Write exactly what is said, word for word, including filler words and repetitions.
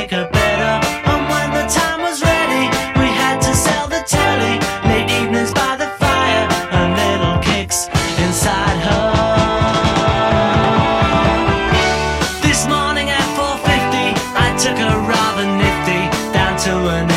make her better. And when the time was ready, we had to sell the telly. Late evenings by the fire and little kicks inside her. This morning at four fifty, I took her rather nifty down to an